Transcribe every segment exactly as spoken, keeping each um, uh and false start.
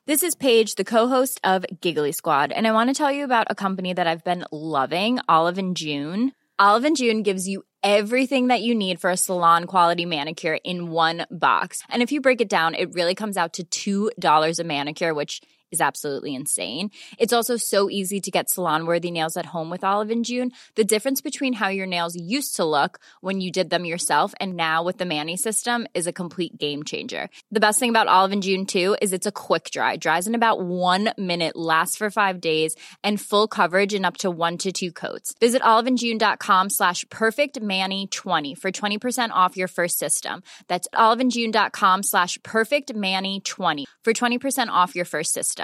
This is Paige, the co-host of Giggly Squad, and I want to tell you about a company that I've been loving, Olive and June. Olive and June gives you everything that you need for a salon-quality manicure in one box. And if you break it down, it really comes out to two dollars a manicure, which is absolutely insane. It's also so easy to get salon-worthy nails at home with Olive and June. The difference between how your nails used to look when you did them yourself and now with the Mani system is a complete game changer. The best thing about Olive and June, too, is it's a quick dry. Dries in about one minute, lasts for five days, and full coverage in up to one to two coats. Visit oliveandjune.com slash perfectmani20 for twenty percent off your first system. That's oliveandjune.com slash perfectmani20 for twenty percent off your first system.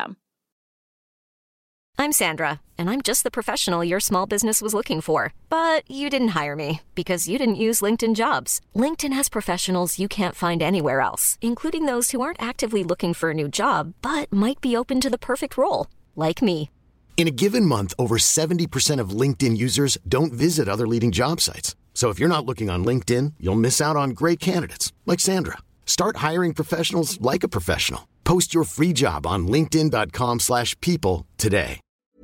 I'm Sandra, and I'm just the professional your small business was looking for. But you didn't hire me because you didn't use LinkedIn Jobs. LinkedIn has professionals you can't find anywhere else, including those who aren't actively looking for a new job, but might be open to the perfect role, like me. In a given month, over seventy percent of LinkedIn users don't visit other leading job sites. So if you're not looking on LinkedIn, you'll miss out on great candidates, like Sandra. Start hiring professionals like a professional. Post your free job on linkedin.com slash people today.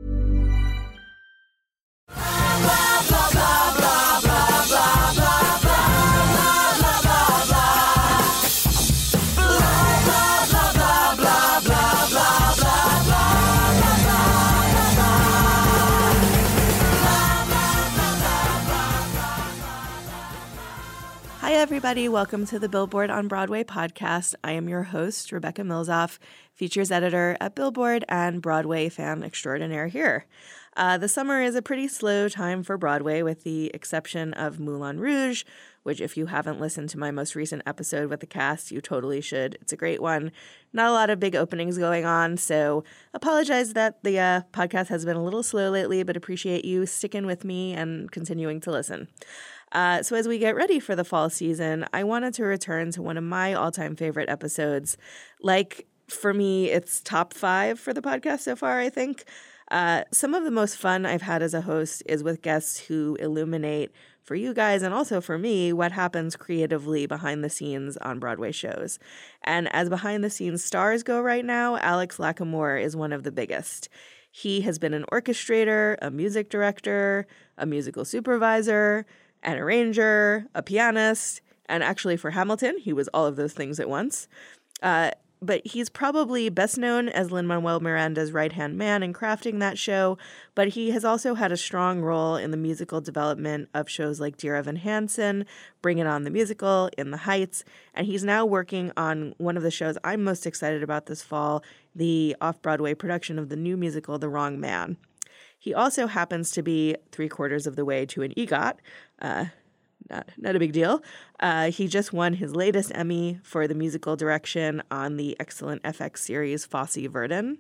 Hi, everybody. Welcome to the Billboard on Broadway podcast. I am your host, Rebecca Milzoff, features editor at Billboard and Broadway fan extraordinaire here. Uh, the summer is a pretty slow time for Broadway, with the exception of Moulin Rouge, which if you haven't listened to my most recent episode with the cast, you totally should. It's a great one. Not a lot of big openings going on, so apologize that the uh, podcast has been a little slow lately, but appreciate you sticking with me and continuing to listen. Uh, so as we get ready for the fall season, I wanted to return to one of my all-time favorite episodes. Like, for me, it's top five for the podcast so far, I think. Uh, some of the most fun I've had as a host is with guests who illuminate, for you guys and also for me, what happens creatively behind the scenes on Broadway shows. And as behind-the-scenes stars go right now, Alex Lacamoire is one of the biggest. He has been an orchestrator, a music director, a musical supervisor, an arranger, a pianist, and actually for Hamilton, he was all of those things at once. Uh, but he's probably best known as Lin-Manuel Miranda's right-hand man in crafting that show, but he has also had a strong role in the musical development of shows like Dear Evan Hansen, Bring It On the Musical, In the Heights, and he's now working on one of the shows I'm most excited about this fall, the off-Broadway production of the new musical The Wrong Man. He also happens to be three quarters of the way to an EGOT. Uh, not, not a big deal. Uh, he just won his latest Emmy for the musical direction on the excellent F X series Fosse Verdon.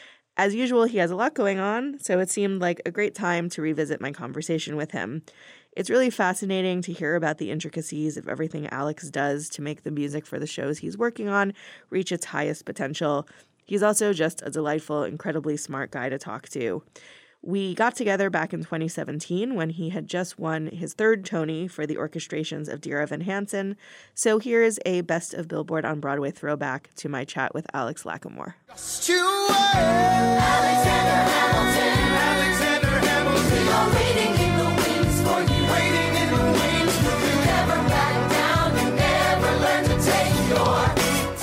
As usual, he has a lot going on, so it seemed like a great time to revisit my conversation with him. It's really fascinating to hear about the intricacies of everything Alex does to make the music for the shows he's working on reach its highest potential. He's also just a delightful, incredibly smart guy to talk to. We got together back in twenty seventeen when he had just won his third Tony for the orchestrations of Dear Evan Hansen. So here's a Best of Billboard on Broadway throwback to my chat with Alex Lacamoire. Alexander Hamilton, Alexander Hamilton, we are waiting in the wings for you. Waiting in the wings for you. You never back down, you never learn to take your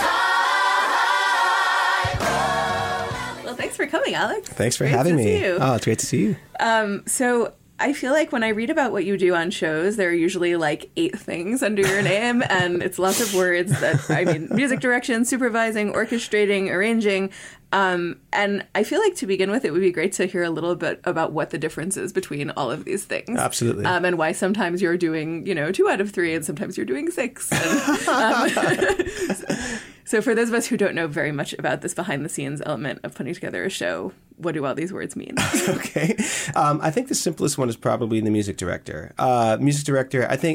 Thanks for coming, Alex. Thanks for great having to me. See you. Oh, it's great to see you. Um, so I feel like when I read about what you do on shows, there are usually like eight things under your name, and it's lots of words that, I mean, music direction, supervising, orchestrating, arranging. Um, and I feel like to begin with, it would be great to hear a little bit about what the difference is between all of these things. Absolutely. Um, and why sometimes you're doing, you know, two out of three, and sometimes you're doing six. And, um, so for those of us who don't know very much about this behind-the-scenes element of putting together a show, what do all these words mean? Okay. Um, I think the simplest one is probably the music director. Uh, music director, I think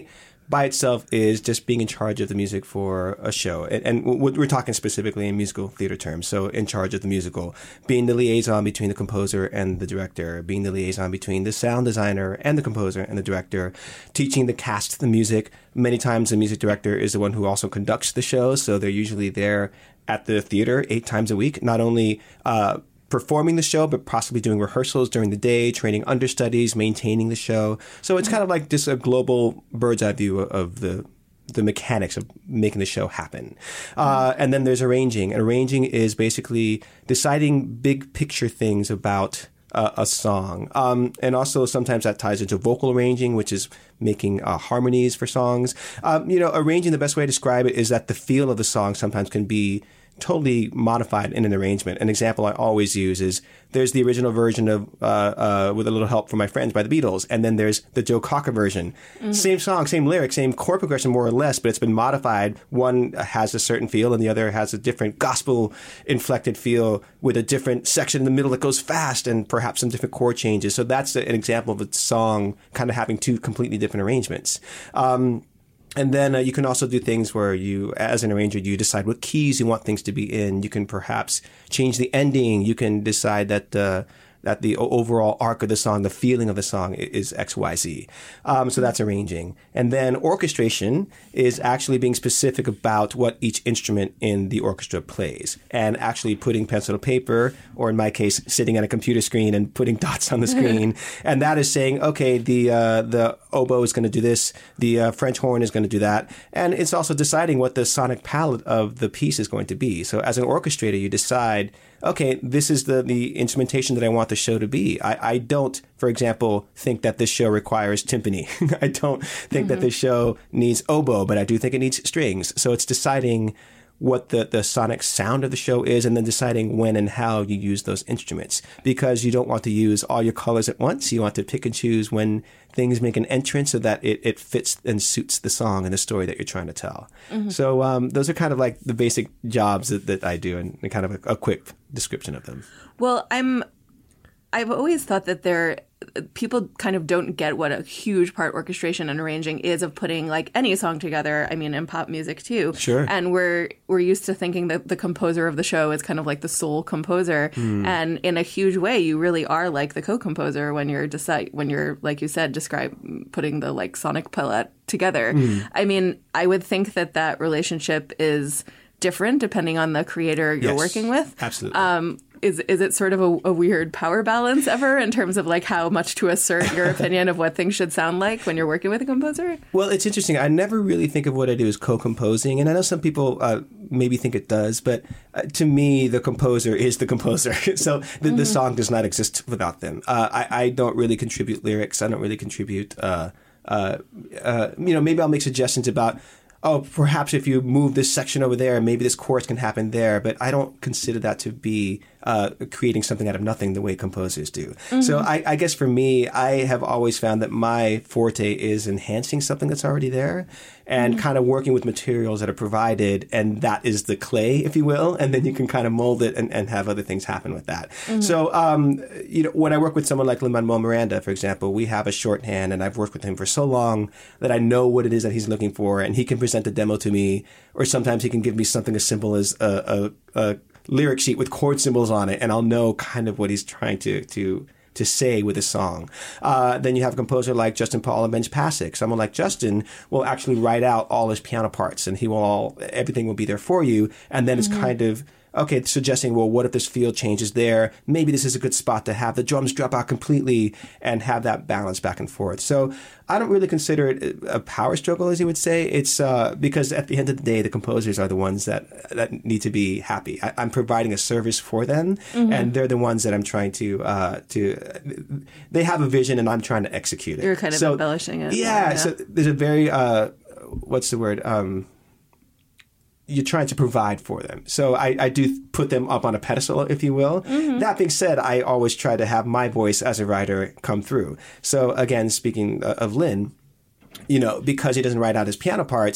by itself is just being in charge of the music for a show. And, and we're talking specifically in musical theater terms. So in charge of the musical, being the liaison between the composer and the director, being the liaison between the sound designer and the composer and the director, teaching the cast the music. Many times the music director is the one who also conducts the show. So they're usually there at the theater eight times a week, not only uh, performing the show, but possibly doing rehearsals during the day, training understudies, maintaining the show. So it's kind of like just a global bird's eye view of the the mechanics of making the show happen. Uh, and then there's arranging. And arranging is basically deciding big picture things about uh, a song. Um, and also sometimes that ties into vocal arranging, which is making uh, harmonies for songs. Um, you know, arranging, the best way to describe it is that the feel of the song sometimes can be totally modified in an arrangement. An example I always use is there's the original version of uh, uh, With a Little Help from My Friends by the Beatles, and then there's the Joe Cocker version. Mm-hmm. Same song, same lyric, same chord progression more or less, but it's been modified. One has a certain feel and the other has a different gospel-inflected feel with a different section in the middle that goes fast and perhaps some different chord changes. So that's an example of a song kind of having two completely different arrangements. Um, And then uh, you can also do things where you, as an arranger, you decide what keys you want things to be in. You can perhaps change the ending. You can decide that uh, that the overall arc of the song, the feeling of the song is X, Y, Z. Um, so that's arranging. And then orchestration is actually being specific about what each instrument in the orchestra plays and actually putting pencil to paper, or in my case, sitting at a computer screen and putting dots on the screen. And that is saying, okay, the uh, the oboe is going to do this, the uh, French horn is going to do that. And it's also deciding what the sonic palette of the piece is going to be. So as an orchestrator, you decide, okay, this is the, the instrumentation that I want the show to be. I, I don't, for example, think that this show requires timpani. I don't think mm-hmm. that this show needs oboe, but I do think it needs strings. So it's deciding what the, the sonic sound of the show is, and then deciding when and how you use those instruments. Because you don't want to use all your colors at once. You want to pick and choose when things make an entrance so that it, it fits and suits the song and the story that you're trying to tell. Mm-hmm. So um, those are kind of like the basic jobs that, that I do, and kind of a, a quick description of them. Well, I'm, I've always thought that there, people kind of don't get what a huge part orchestration and arranging is of putting like any song together. I mean, in pop music too. Sure. And we're we're used to thinking that the composer of the show is kind of like the sole composer. Mm. And in a huge way, you really are like the co-composer when you're decide when you're, like you said, describe putting the like sonic palette together. Mm. I mean, I would think that that relationship is different depending on the creator you're yes, working with. Absolutely. Um, Is is it sort of a, a weird power balance ever in terms of like how much to assert your opinion of what things should sound like when you're working with a composer? Well, it's interesting. I never really think of what I do as co-composing, and I know some people uh, maybe think it does, but uh, to me, the composer is the composer. So the, mm-hmm. the song does not exist without them. Uh, I, I don't really contribute lyrics. I don't really contribute, uh, uh, uh, you know, maybe I'll make suggestions about, oh, perhaps if you move this section over there, maybe this chorus can happen there. But I don't consider that to be uh, creating something out of nothing the way composers do. Mm-hmm. So I, I guess for me, I have always found that my forte is enhancing something that's already there and mm-hmm. kind of working with materials that are provided. And that is the clay, if you will. And then you can kind of mold it and, and have other things happen with that. Mm-hmm. So, um, you know, when I work with someone like Lin-Manuel Miranda, for example, we have a shorthand, and I've worked with him for so long that I know what it is that he's looking for, and he can present a demo to me, or sometimes he can give me something as simple as a, a, a lyric sheet with chord symbols on it, and I'll know kind of what he's trying to to to say with a song. Uh, then you have a composer like Justin Paul and Benj Pasek. Someone like Justin will actually write out all his piano parts, and he will all everything will be there for you, and then mm-hmm. it's kind of okay, suggesting, well, what if this field changes there? Maybe this is a good spot to have the drums drop out completely and have that balance back and forth. So I don't really consider it a power struggle, as you would say. It's uh, because at the end of the day, the composers are the ones that that need to be happy. I, I'm providing a service for them, mm-hmm. and they're the ones that I'm trying to uh, to. They have a vision, and I'm trying to execute it. You're kind of so, embellishing it. Yeah, yeah. So there's a very uh, what's the word? Um, You're trying to provide for them. So I, I do put them up on a pedestal, if you will. Mm-hmm. That being said, I always try to have my voice as a writer come through. So again, speaking of Lin, you know, because he doesn't write out his piano parts,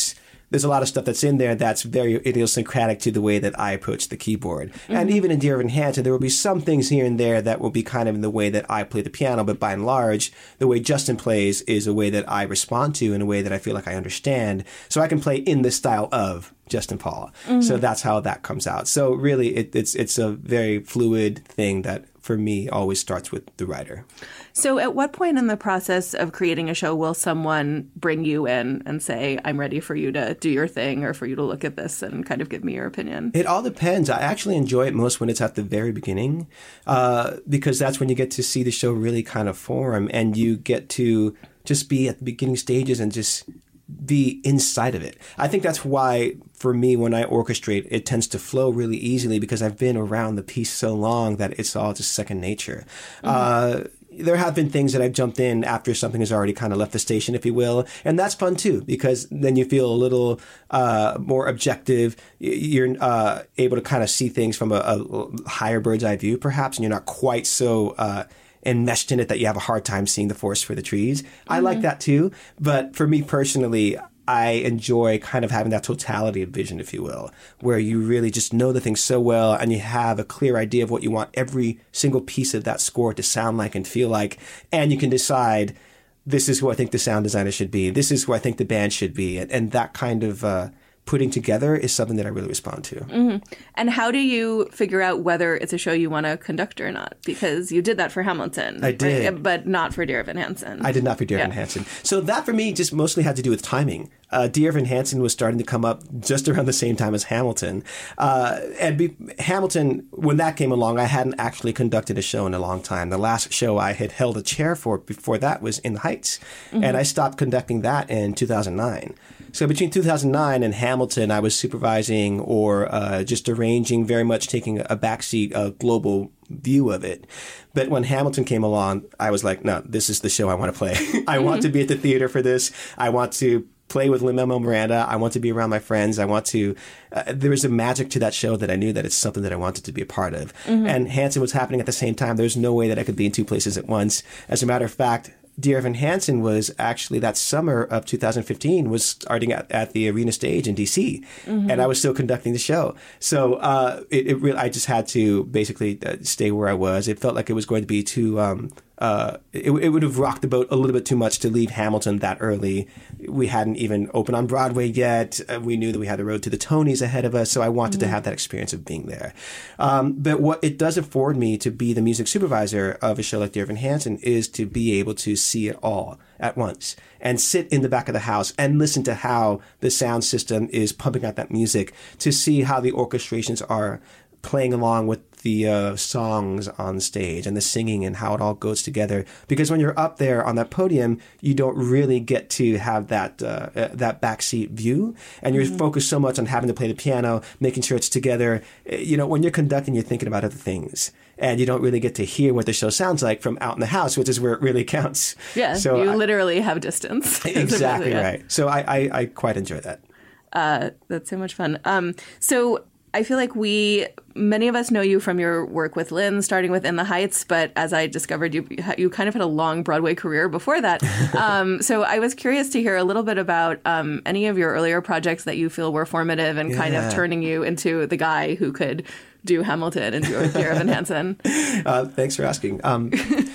there's a lot of stuff that's in there that's very idiosyncratic to the way that I approach the keyboard. Mm-hmm. And even in Dear Evan Hansen, there will be some things here and there that will be kind of in the way that I play the piano, but by and large, the way Justin plays is a way that I respond to in a way that I feel like I understand. So I can play in the style of Justin Paul. Mm-hmm. So that's how that comes out. So really, it, it's it's a very fluid thing that, for me, always starts with the writer. So at what point in the process of creating a show will someone bring you in and say, I'm ready for you to do your thing or for you to look at this and kind of give me your opinion? It all depends. I actually enjoy it most when it's at the very beginning uh, because that's when you get to see the show really kind of form and you get to just be at the beginning stages and just be inside of it. I think that's why, for me, when I orchestrate, it tends to flow really easily because I've been around the piece so long that it's all just second nature. Mm-hmm. Uh, there have been things that I've jumped in after something has already kind of left the station, if you will. And that's fun, too, because then you feel a little uh, more objective. You're uh, able to kind of see things from a, a higher bird's eye view, perhaps, and you're not quite so uh, enmeshed in it that you have a hard time seeing the forest for the trees. Mm-hmm. I like that, too. But for me personally, I enjoy kind of having that totality of vision, if you will, where you really just know the thing so well and you have a clear idea of what you want every single piece of that score to sound like and feel like. And you can decide, this is who I think the sound designer should be. This is who I think the band should be. And, and that kind of uh, putting together is something that I really respond to. Mm-hmm. And how do you figure out whether it's a show you want to conduct or not? Because you did that for Hamilton. I did. Right? But not for Dear Evan Hansen. I did not for Dear Evan yeah. Hansen. So that for me just mostly had to do with timing. Uh, Dear Evan Hansen was starting to come up just around the same time as Hamilton. Uh, and be, Hamilton, when that came along, I hadn't actually conducted a show in a long time. The last show I had held a chair for before that was In the Heights. Mm-hmm. And I stopped conducting that in two thousand nine. So between two thousand nine and Hamilton, I was supervising or uh, just arranging, very much taking a backseat, a global view of it. But when Hamilton came along, I was like, no, this is the show I want to play. I want to be at the theater for this. I want to play with Lin-Manuel Miranda. I want to be around my friends. I want to, uh, there was a magic to that show that I knew that it's something that I wanted to be a part of. Mm-hmm. And Hansen was happening at the same time. There's no way that I could be in two places at once. As a matter of fact, Dear Evan Hansen was actually that summer of two thousand fifteen was starting at, at the Arena Stage in D C, mm-hmm. and I was still conducting the show. So uh, it, it really, I just had to basically uh, stay where I was. It felt like it was going to be too. Um, uh, it, it would have rocked the boat a little bit too much to leave Hamilton that early. We hadn't even opened on Broadway yet. Uh, we knew that we had the road to the Tonys ahead of us, so I wanted mm-hmm. to have that experience of being there. Um, but what it does afford me to be the music supervisor of a show like Dear Evan Hansen is to be able to see it all at once and sit in the back of the house and listen to how the sound system is pumping out that music, to see how the orchestrations are playing along with the uh, songs on stage and the singing and how it all goes together. Because when you're up there on that podium, you don't really get to have that uh, uh, that backseat view, and you're mm-hmm. focused so much on having to play the piano, making sure it's together. You know, when you're conducting, you're thinking about other things, and you don't really get to hear what the show sounds like from out in the house, which is where it really counts. Yeah, so you I, literally have distance. Exactly yeah. right. So I, I, I quite enjoy that. Uh, that's so much fun. Um, so I feel like we, many of us know you from your work with Lynn, starting with In the Heights, but as I discovered, you you kind of had a long Broadway career before that. Um, so I was curious to hear a little bit about um, any of your earlier projects that you feel were formative and yeah. kind of turning you into the guy who could do Hamilton and do Dear Evan Hansen. Uh, thanks for asking. Um,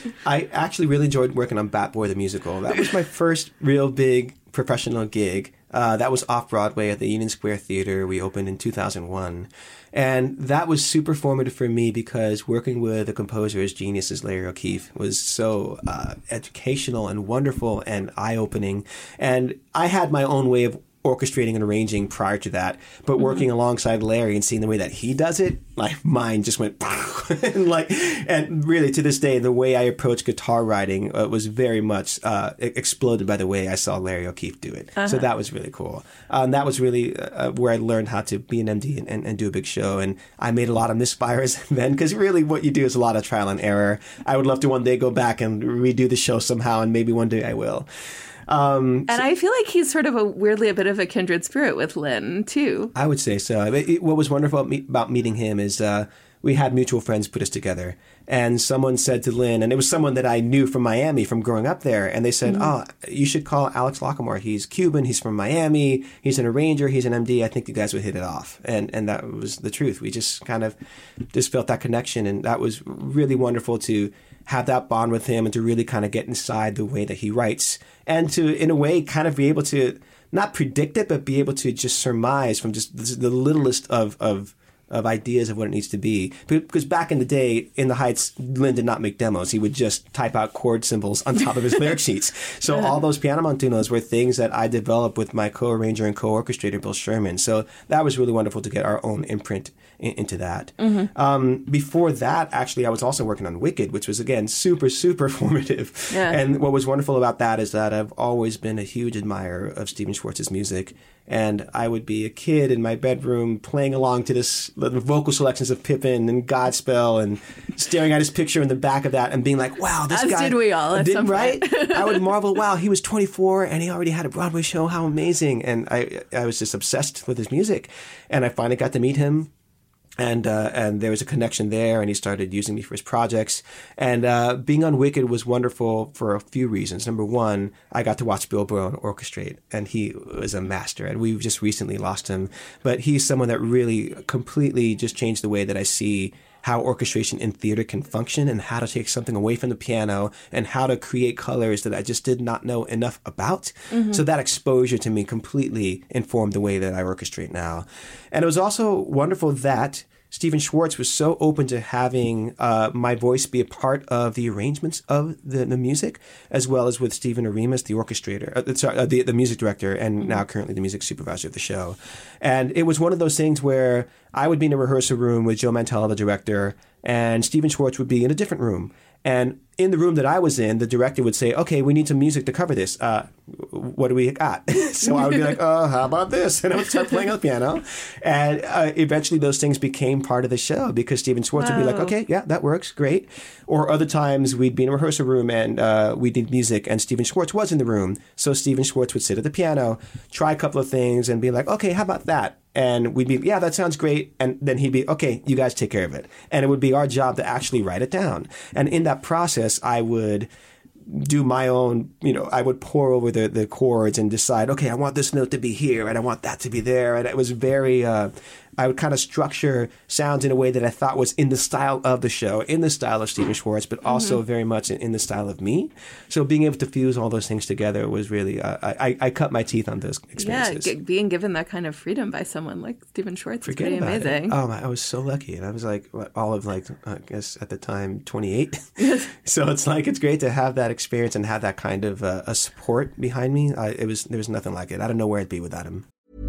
I actually really enjoyed working on Bat Boy the Musical. That was my first real big professional gig. Uh, that was off-Broadway at the Union Square Theater. We opened in two thousand one. And that was super formative for me because working with a composer as genius as Larry O'Keefe was so uh, educational and wonderful and eye-opening. And I had my own way of orchestrating and arranging prior to that, but working mm-hmm. alongside Larry and seeing the way that he does it, my mind just went and like, and really to this day, the way I approach guitar writing uh, was very much uh, exploded by the way I saw Larry O'Keefe do it. Uh-huh. So that was really cool. Um, that was really uh, where I learned how to be an M D and, and, and do a big show. And I made a lot of misfires then, because really what you do is a lot of trial and error. I would love to one day go back and redo the show somehow, and maybe one day I will. Um, and so, I feel like he's sort of a weirdly a bit of a kindred spirit with Lynn, too. I would say so. It, it, what was wonderful about, me, about meeting him is uh, we had mutual friends put us together. And someone said to Lynn, and it was someone that I knew from Miami from growing up there, and they said, mm-hmm. oh, you should call Alex Lockamore. He's Cuban. He's from Miami. He's an arranger. He's an M D. I think you guys would hit it off. And and that was the truth. We just kind of just felt that connection. And that was really wonderful to have that bond with him and to really kind of get inside the way that he writes. And to, in a way, kind of be able to not predict it, but be able to just surmise from just the littlest of, of of ideas of what it needs to be. Because back in the day, in the Heights, Lynn did not make demos. He would just type out chord symbols on top of his lyric sheets. So all those piano montunos were things that I developed with my co-arranger and co-orchestrator, Bill Sherman. So that was really wonderful to get our own imprint in, into that. Mm-hmm. Um, before that, actually, I was also working on Wicked, which was, again, super, super formative. Yeah. And what was wonderful about that is that I've always been a huge admirer of Stephen Schwartz's music. And I would be a kid in my bedroom playing along to this the vocal selections of Pippin and Godspell and staring at his picture in the back of that and being like, wow, this As guy. As did we all at did, some right? point. I would marvel, wow, he was twenty-four and he already had a Broadway show. How amazing. And I, I was just obsessed with his music. And I finally got to meet him. And uh, and there was a connection there, and he started using me for his projects. And uh, being on Wicked was wonderful for a few reasons. Number one, I got to watch Bill Brown orchestrate, and he was a master. And we've just recently lost him. But he's someone that really completely just changed the way that I see how orchestration in theater can function and how to take something away from the piano and how to create colors that I just did not know enough about. Mm-hmm. So that exposure to me completely informed the way that I orchestrate now. And it was also wonderful that Stephen Schwartz was so open to having uh, my voice be a part of the arrangements of the, the music, as well as with Stephen Aremus, the orchestrator, uh, sorry, uh, the, the music director, and mm-hmm. now currently the music supervisor of the show. And it was one of those things where I would be in a rehearsal room with Joe Mantella, the director, and Stephen Schwartz would be in a different room. And in the room that I was in, the director would say, okay, we need some music to cover this. Uh, what do we got? So I would be like, oh, how about this? And I would start playing on the piano. And uh, eventually those things became part of the show because Stephen Schwartz wow. would be like, okay, yeah, that works, great. Or other times we'd be in a rehearsal room and uh, we did music and Stephen Schwartz was in the room. So Stephen Schwartz would sit at the piano, try a couple of things and be like, okay, how about that? And we'd be, yeah, that sounds great. And then he'd be, okay, you guys take care of it. And it would be our job to actually write it down. And in that process, I would do my own, you know, I would pour over the, the chords and decide, okay, I want this note to be here and I want that to be there. And it was very, uh, I would kind of structure sounds in a way that I thought was in the style of the show, in the style of Stephen Schwartz, but also mm-hmm. very much in, in the style of me. So being able to fuse all those things together was really, uh, I, I cut my teeth on those experiences. Yeah, g- being given that kind of freedom by someone like Stephen Schwartz is pretty amazing. It. Oh, my, I was so lucky. And I was like, all of like, I guess at the time, twenty-eight. So it's like, it's great to have that experience and have that kind of uh, a support behind me. I, it was, there was nothing like it. I don't know where I'd be without him.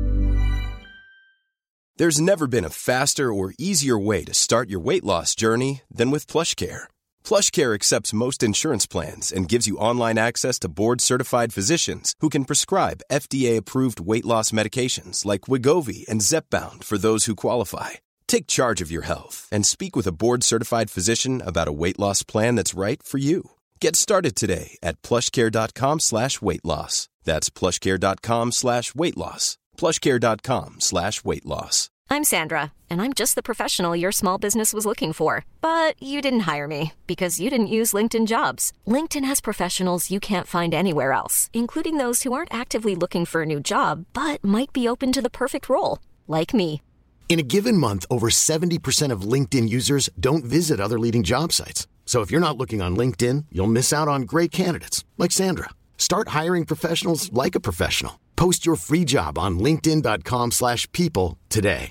There's never been a faster or easier way to start your weight loss journey than with PlushCare. PlushCare accepts most insurance plans and gives you online access to board-certified physicians who can prescribe F D A-approved weight loss medications like Wegovy and Zepbound for those who qualify. Take charge of your health and speak with a board-certified physician about a weight loss plan that's right for you. Get started today at plushcare.com slash weight loss. That's plushcare.com slash weight loss. plushcare.com slash weight loss. I'm Sandra, and I'm just the professional your small business was looking for. But you didn't hire me because you didn't use LinkedIn Jobs. LinkedIn has professionals you can't find anywhere else, including those who aren't actively looking for a new job, but might be open to the perfect role, like me. In a given month, over seventy percent of LinkedIn users don't visit other leading job sites. So if you're not looking on LinkedIn, you'll miss out on great candidates like Sandra. Start hiring professionals like a professional. Post your free job on linkedin.com slash people today.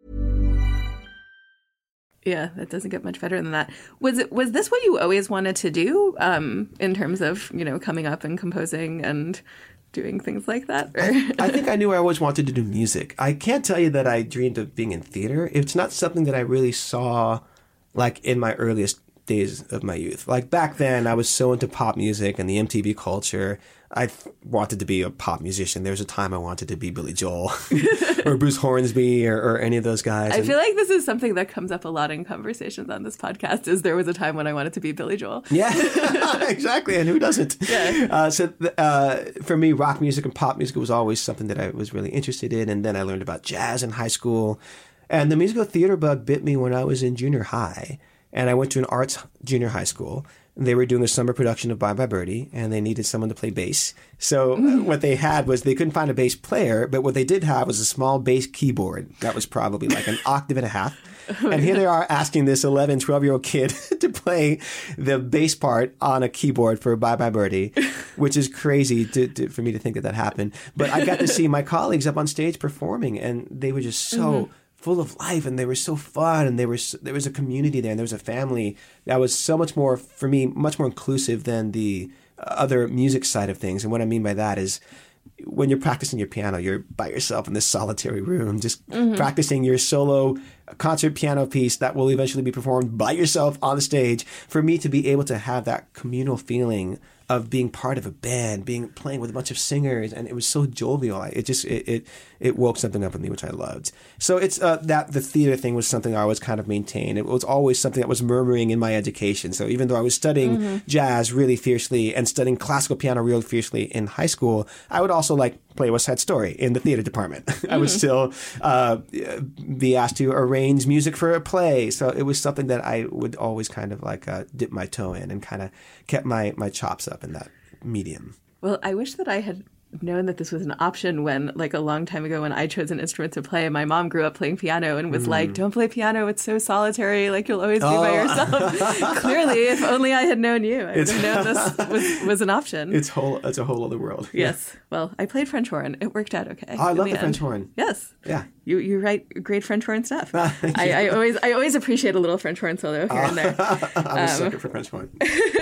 Yeah, that doesn't get much better than that. Was it was this what you always wanted to do um, in terms of, you know, coming up and composing and doing things like that? I, I think I knew I always wanted to do music. I can't tell you that I dreamed of being in theater. It's not something that I really saw like in my earliest days of my youth. Like back then, I was so into pop music and the M T V culture. I th- wanted to be a pop musician. There was a time I wanted to be Billy Joel or Bruce Hornsby or, or any of those guys. I and feel like this is something that comes up a lot in conversations on this podcast is there was a time when I wanted to be Billy Joel. Yeah, exactly. And who doesn't? Yeah. Uh, so uh, for me, rock music and pop music was always something that I was really interested in. And then I learned about jazz in high school. And the musical theater bug bit me when I was in junior high. And I went to an arts junior high school. They were doing a summer production of Bye Bye Birdie, and they needed someone to play bass. So uh, what they had was they couldn't find a bass player, but what they did have was a small bass keyboard that was probably like an octave and a half. And here they are asking this eleven, twelve-year-old kid to play the bass part on a keyboard for Bye Bye Birdie, which is crazy to, to, for me to think that that happened. But I got to see my colleagues up on stage performing, and they were just so... Mm-hmm. full of life, and they were so fun, and they were so, there was a community there, and there was a family that was so much more, for me, much more inclusive than the other music side of things. And what I mean by that is when you're practicing your piano, you're by yourself in this solitary room, just mm-hmm. practicing your solo concert piano piece that will eventually be performed by yourself on the stage. For me to be able to have that communal feeling of being part of a band, being playing with a bunch of singers, and it was so jovial. It just it it, it woke something up in me, which I loved. So it's uh, that the theater thing was something I always kind of maintained. It was always something that was murmuring in my education. So even though I was studying mm-hmm. jazz really fiercely and studying classical piano really fiercely in high school, I would also like play West Side Story in the theater department. Mm-hmm. I would still uh, be asked to arrange music for a play. So it was something that I would always kind of like uh, dip my toe in and kind of kept my, my chops up in that medium. Well, I wish that I had known that this was an option when, like a long time ago when I chose an instrument to play. My mom grew up playing piano and was mm. like, don't play piano. It's so solitary. Like, you'll always be oh. by yourself. Clearly, if only I had known you, I would have known this was, was an option. It's whole. It's a whole other world. Yes. Yeah. Well, I played French horn. It worked out okay. Oh, I love the, the French horn. Yes. Yeah. You you write great French horn stuff. I, I always I always appreciate a little French horn solo here and there. I'm a um, sucker for French horn.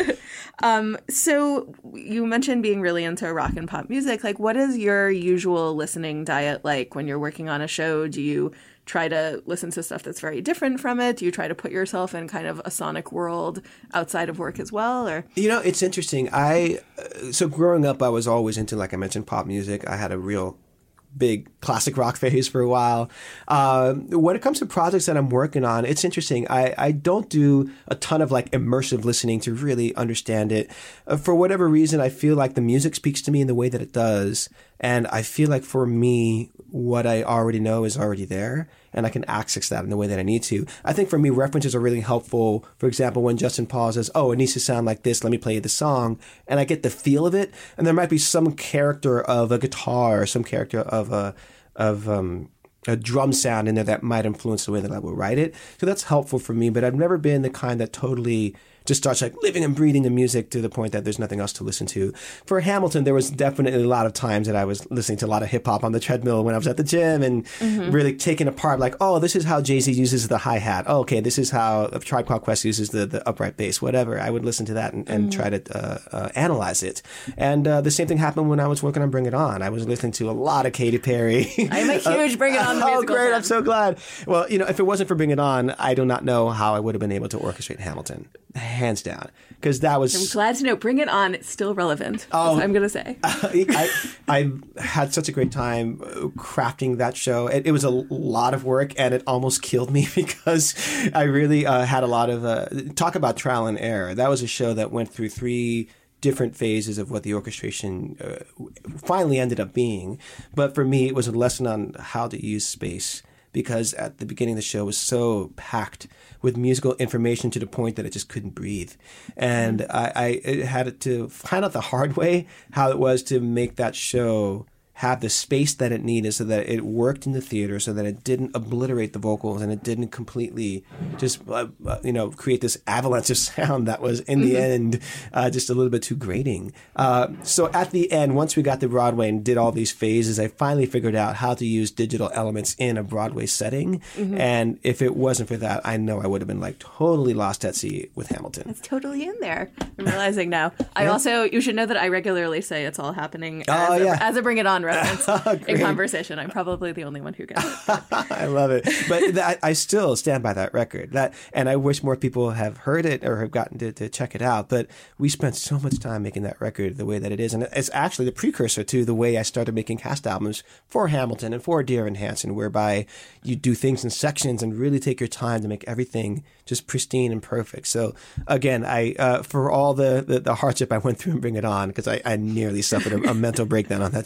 um, so you mentioned being really into rock and pop music. Like, what is your usual listening diet like when you're working on a show? Do you try to listen to stuff that's very different from it? Do you try to put yourself in kind of a sonic world outside of work as well? Or you know, it's interesting. I uh, so growing up, I was always into, like I mentioned, pop music. I had a real big classic rock phase for a while. Uh, when it comes to projects that I'm working on, it's interesting. I, I don't do a ton of like immersive listening to really understand it. Uh, for whatever reason, I feel like the music speaks to me in the way that it does. And I feel like for me, what I already know is already there, and I can access that in the way that I need to. I think for me, references are really helpful. For example, when Justin Paul says, oh, it needs to sound like this, let me play you the song, and I get the feel of it, and there might be some character of a guitar or some character of a of um, a drum sound in there that might influence the way that I will write it. So that's helpful for me, but I've never been the kind that totally just starts like living and breathing the music to the point that there's nothing else to listen to. For Hamilton, there was definitely a lot of times that I was listening to a lot of hip hop on the treadmill when I was at the gym and mm-hmm. really taking apart like, oh, this is how Jay-Z uses the hi-hat. Oh, okay, this is how a Tribe Called Quest uses the, the upright bass, whatever. I would listen to that and, and mm-hmm. try to uh, uh, analyze it. And uh, the same thing happened when I was working on Bring It On. I was listening to a lot of Katy Perry. I'm a huge Bring It On musical Oh, great. fan. I'm so glad. Well, you know, if it wasn't for Bring It On, I do not know how I would have been able to orchestrate Hamilton. Hands down. Because that was... I'm glad to know. Bring It On. It's still relevant. Oh, I'm going to say. I, I had such a great time crafting that show. It, it was a lot of work, and it almost killed me because I really uh, had a lot of... Uh, talk about trial and error. That was a show that went through three different phases of what the orchestration uh, finally ended up being. But for me, it was a lesson on how to use space. Because at the beginning of the show was so packed with musical information to the point that it just couldn't breathe. And I, I had to find out the hard way how it was to make that show have the space that it needed so that it worked in the theater, so that it didn't obliterate the vocals and it didn't completely just, uh, uh, you know, create this avalanche of sound that was in the end uh, just a little bit too grating. Uh, so at the end, once we got to Broadway and did all these phases, I finally figured out how to use digital elements in a Broadway setting. Mm-hmm. And if it wasn't for that, I know I would have been like totally lost at sea with Hamilton. It's totally in there. I'm realizing now. I yeah. also, you should know that I regularly say it's all happening as, oh, yeah. a, as a Bring It On reference in conversation. I'm probably the only one who gets it. I love it. But that, I still stand by that record. That, and I wish more people have heard it or have gotten to, to check it out. But we spent so much time making that record the way that it is. And it's actually the precursor to the way I started making cast albums for Hamilton and for Dear Evan Hansen, whereby you do things in sections and really take your time to make everything just pristine and perfect. So again, I uh, for all the, the, the hardship I went through and Bring It On, because I, I nearly suffered a, a mental breakdown on that show.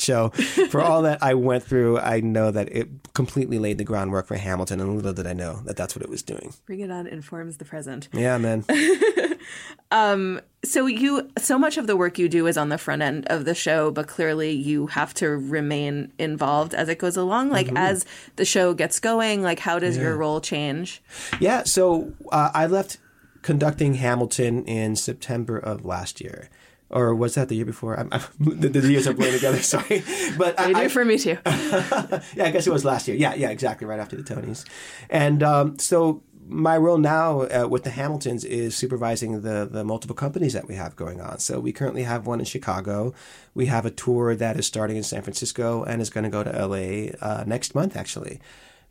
for all that I went through, I know that it completely laid the groundwork for Hamilton, and little did I know that that's what it was doing. Bring It On informs the present. Yeah, man. um, so you, so much of the work you do is on the front end of the show, but clearly you have to remain involved as it goes along. Like, mm-hmm. as the show gets going, like, how does yeah. your role change? Yeah, so uh, I left conducting Hamilton in September of last year. Or was that the year before? I'm, I'm, the, the years are blurring together, sorry. But they I, do for me too. Yeah, I guess it was last year. Yeah, yeah, exactly, right after the Tonys. And um, so my role now uh, with the Hamiltons is supervising the, the multiple companies that we have going on. So we currently have one in Chicago. We have a tour that is starting in San Francisco and is going to go to L A uh, next month, actually.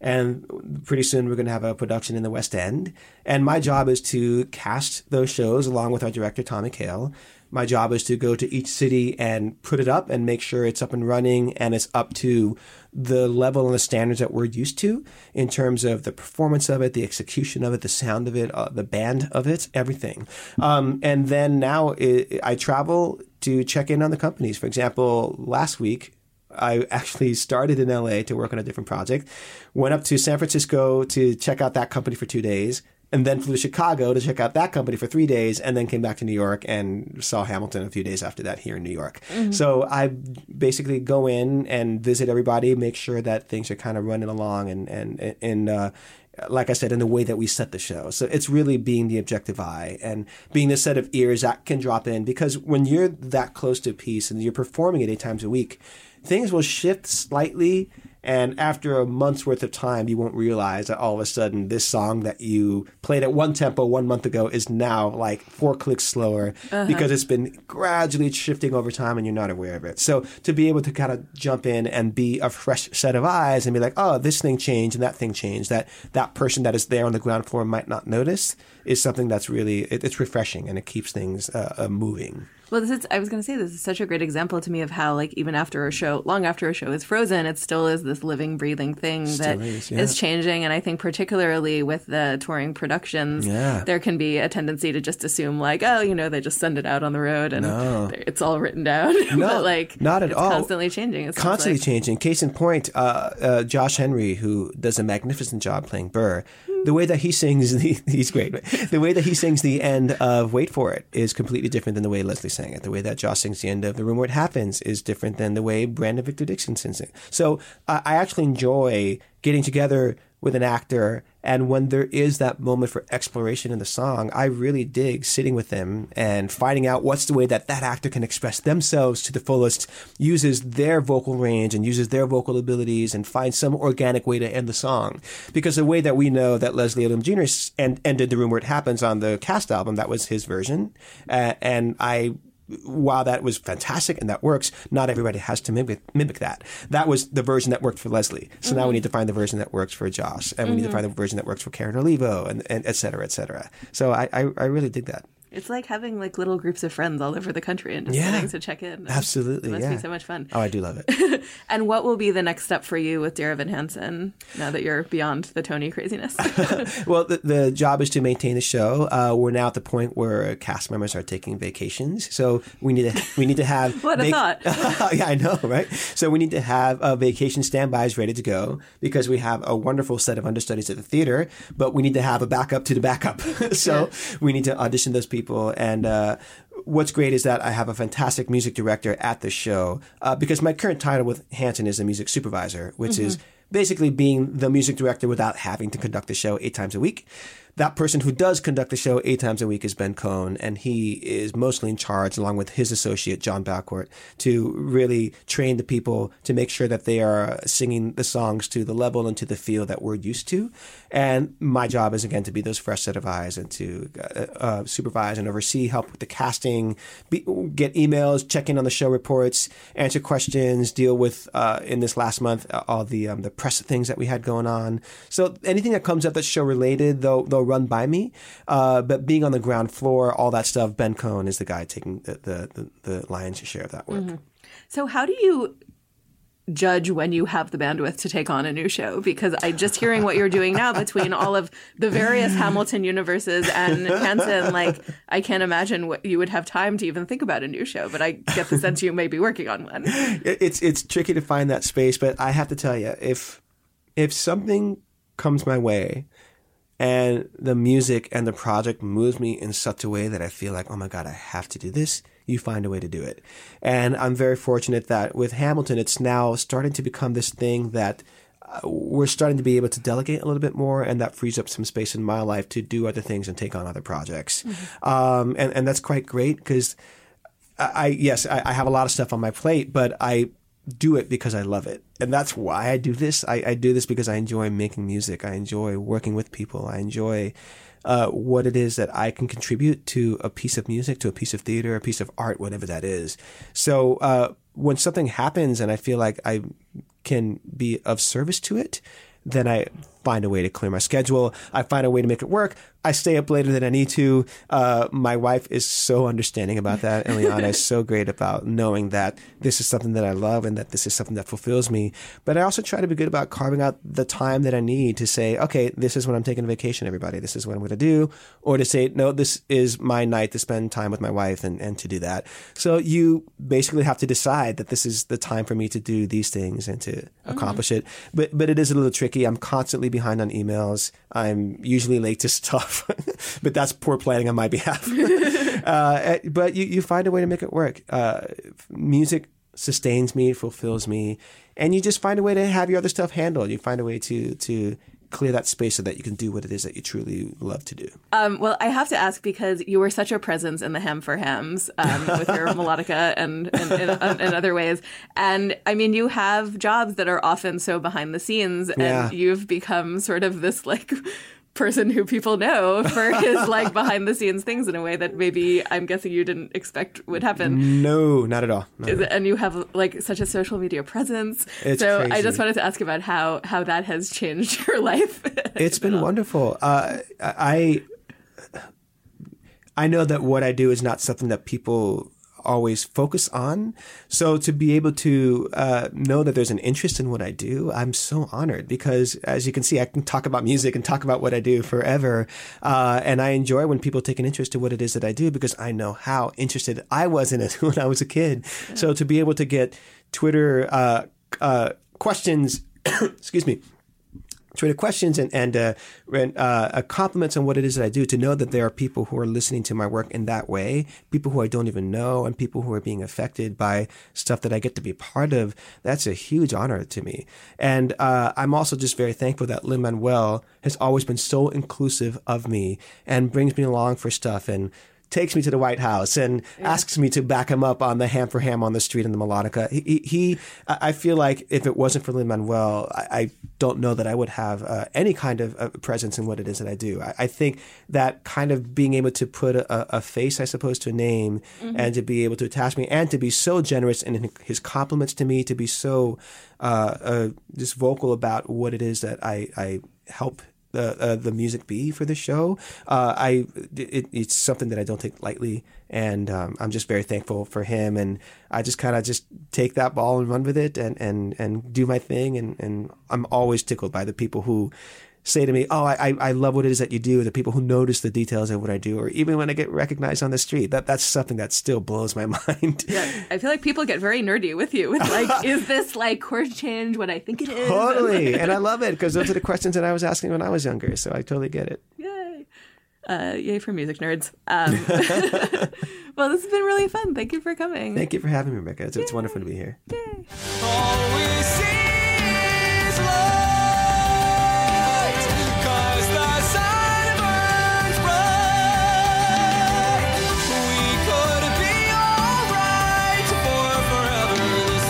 And pretty soon we're going to have a production in the West End. And my job is to cast those shows along with our director, Tommy Kail. My job is to go to each city and put it up and make sure it's up and running and it's up to the level and the standards that we're used to in terms of the performance of it, the execution of it, the sound of it, uh, the band of it, everything. Um, and then now it, I travel to check in on the companies. For example, last week, I actually started in L A to work on a different project, went up to San Francisco to check out that company for two days, and then flew to Chicago to check out that company for three days, and then came back to New York and saw Hamilton a few days after that here in New York. Mm-hmm. So I basically go in and visit everybody, make sure that things are kind of running along and, and, and uh, like I said, in the way that we set the show. So it's really being the objective eye and being the set of ears that can drop in, because when you're that close to a piece and you're performing it eight times a week, things will shift slightly, and after a month's worth of time, you won't realize that all of a sudden this song that you played at one tempo one month ago is now like four clicks slower uh-huh. because it's been gradually shifting over time and you're not aware of it. So to be able to kind of jump in and be a fresh set of eyes and be like, oh, this thing changed and that thing changed, that that person that is there on the ground floor might not notice, is something that's really, it, it's refreshing and it keeps things uh, uh, moving. Well, this is, I was going to say, this is such a great example to me of how, like, even after a show, long after a show is frozen, it still is this living, breathing thing still that is, yeah. is changing. And I think particularly with the touring productions, yeah. there can be a tendency to just assume, like, oh, you know, they just send it out on the road and no. it's all written down. No, but, like, not at it's all. Constantly changing. Constantly like. changing. Case in point, uh, uh, Josh Henry, who does a magnificent job playing Burr, the way that he sings, the, he's great. The way that he sings the end of Wait For It is completely different than the way Leslie sang it. The way that Josh sings the end of The Room Where It Happens is different than the way Brandon Victor Dixon sings it. So uh, I actually enjoy getting together with an actor, and when there is that moment for exploration in the song, I really dig sitting with them and finding out what's the way that that actor can express themselves to the fullest, uses their vocal range and uses their vocal abilities and finds some organic way to end the song. Because the way that we know that Leslie Odom Junior end, ended The Room Where It Happens on the cast album, that was his version. Uh, and I... While that was fantastic and that works, not everybody has to mimic, mimic that. That was the version that worked for Leslie. So mm-hmm. now we need to find the version that works for Josh, and mm-hmm. we need to find the version that works for Karen Olivo, and, and et cetera, et cetera. So I, I, I really dig that. It's like having like little groups of friends all over the country and just yeah, getting to check in. Absolutely, It must yeah. be so much fun. Oh, I do love it. And what will be the next step for you with Dear Evan Hansen now that you're beyond the Tony craziness? Well, the, the job is to maintain the show. Uh, we're now at the point where cast members are taking vacations, so we need to we need to have what a vac- thought. Yeah, I know, right? So we need to have uh, vacation standbys ready to go because we have a wonderful set of understudies at the theater, but we need to have a backup to the backup. So yeah. we need to audition those people and. Uh, Uh, what's great is that I have a fantastic music director at the show uh, because my current title with Hanson is a music supervisor, which mm-hmm. is basically being the music director without having to conduct the show eight times a week. That person who does conduct the show eight times a week is Ben Cohn, and he is mostly in charge, along with his associate, John Balcourt, to really train the people to make sure that they are singing the songs to the level and to the feel that we're used to. And my job is, again, to be those fresh set of eyes and to uh, uh, supervise and oversee, help with the casting, be, get emails, check in on the show reports, answer questions, deal with, uh, in this last month, all the um, the press things that we had going on. So anything that comes up that's show-related, though, though run by me, uh, but being on the ground floor, all that stuff, Ben Cohn is the guy taking the, the, the, the lion's share of that work. Mm-hmm. So how do you judge when you have the bandwidth to take on a new show, because I just hearing what you're doing now between all of the various Hamilton universes and Hanson, like I can't imagine what you would have time to even think about a new show, but I get the sense you may be working on one. It's it's tricky to find that space, but I have to tell you, if if something comes my way and the music and the project moves me in such a way that I feel like, oh my God, I have to do this, you find a way to do it. And I'm very fortunate that with Hamilton, it's now starting to become this thing that uh, we're starting to be able to delegate a little bit more, and that frees up some space in my life to do other things and take on other projects. Mm-hmm. Um, and, and that's quite great because I, I yes, I, I have a lot of stuff on my plate, but I do it because I love it. And that's why I do this. I, I do this because I enjoy making music. I enjoy working with people. I enjoy uh, what it is that I can contribute to a piece of music, to a piece of theater, a piece of art, whatever that is. So uh, when something happens and I feel like I can be of service to it, then I find a way to clear my schedule. I find a way to make it work. I stay up later than I need to. Uh, my wife is so understanding about that. Eliana is so great about knowing that this is something that I love and that this is something that fulfills me. But I also try to be good about carving out the time that I need to say, okay, this is when I'm taking a vacation, everybody. This is what I'm going to do. Or to say, no, this is my night to spend time with my wife and, and to do that. So you basically have to decide that this is the time for me to do these things and to accomplish mm-hmm. it. But, but it is a little tricky. I'm constantly behind on emails. I'm usually late to stuff, but that's poor planning on my behalf. uh, but you, you find a way to make it work. Uh, music sustains me, fulfills me, and you just find a way to have your other stuff handled. You find a way to to clear that space so that you can do what it is that you truly love to do. Um, well, I have to ask because you were such a presence in the Ham for Hams um, with your melodica and, and, and, and other ways. And I mean, you have jobs that are often so behind the scenes, and Yeah. you've become sort of this like person who people know for his like behind the scenes things in a way that maybe I'm guessing you didn't expect would happen. No, not at all. Not at all. And you have like such a social media presence. It's so crazy. I just wanted to ask about how, how that has changed your life. It's been wonderful. Uh, I I know that what I do is not something that people always focus on. So to be able to uh, know that there's an interest in what I do, I'm so honored because, as you can see, I can talk about music and talk about what I do forever. Uh, and I enjoy when people take an interest in what it is that I do because I know how interested I was in it when I was a kid. Yeah. So to be able to get Twitter uh, uh, questions, excuse me, Twitter questions and, and uh, uh, compliments on what it is that I do, to know that there are people who are listening to my work in that way, people who I don't even know, and people who are being affected by stuff that I get to be part of. That's a huge honor to me. And uh, I'm also just very thankful that Lin-Manuel has always been so inclusive of me and brings me along for stuff and takes me to the White House and yeah. asks me to back him up on the Ham for Ham on the street in the melodica. He, he I feel like if it wasn't for Lin-Manuel, I, I don't know that I would have uh, any kind of uh, presence in what it is that I do. I, I think that kind of being able to put a, a face, I suppose, to a name mm-hmm. and to be able to attach me and to be so generous in his compliments to me, to be so uh, uh, just vocal about what it is that I, I help the uh, the music be for the show. Uh, I it, it's something that I don't take lightly, and um, I'm just very thankful for him. And I just kind of just take that ball and run with it, and and, and do my thing. And, and I'm always tickled by the people who say to me, "Oh, I I love what it is that you do." The people who notice the details of what I do, or even when I get recognized on the street, that that's something that still blows my mind. Yeah, I feel like people get very nerdy with you. With like, is this like chord change what I think it is? Totally, and I love it because those are the questions that I was asking when I was younger. So I totally get it. Yay! Uh, yay for music nerds. Um, well, this has been really fun. Thank you for coming. Thank you for having me, Rebecca. It's, it's wonderful to be here. Yay! All we see is light, 'cause the sun burns bright. We could be all right for forever this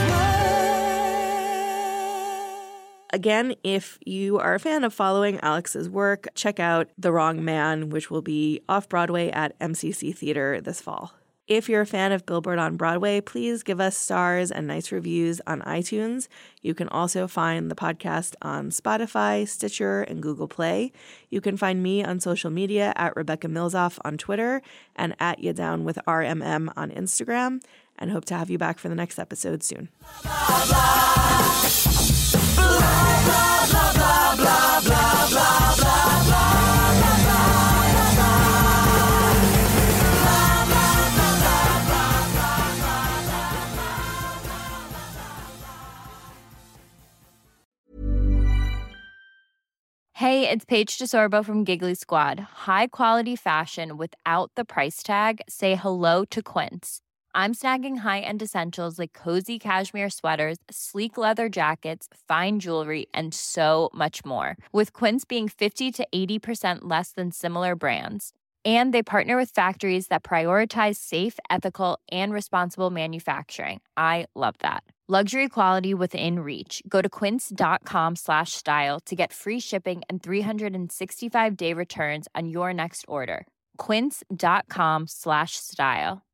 night. Again, if you are a fan of following Alex's work, check out The Wrong Man, which will be off Broadway at M C C Theater this fall. If you're a fan of Billboard on Broadway, please give us stars and nice reviews on iTunes. You can also find the podcast on Spotify, Stitcher, and Google Play. You can find me on social media at Rebecca Milzoff on Twitter and at Ya Down with R M M on Instagram, and hope to have you back for the next episode soon. Hey, it's Paige DeSorbo from Giggly Squad. High quality fashion without the price tag. Say hello to Quince. I'm snagging high-end essentials like cozy cashmere sweaters, sleek leather jackets, fine jewelry, and so much more. With Quince being fifty to eighty percent less than similar brands. And they partner with factories that prioritize safe, ethical, and responsible manufacturing. I love that. Luxury quality within reach. Go to quince.com slash style to get free shipping and three sixty-five day returns on your next order. Quince.com slash style.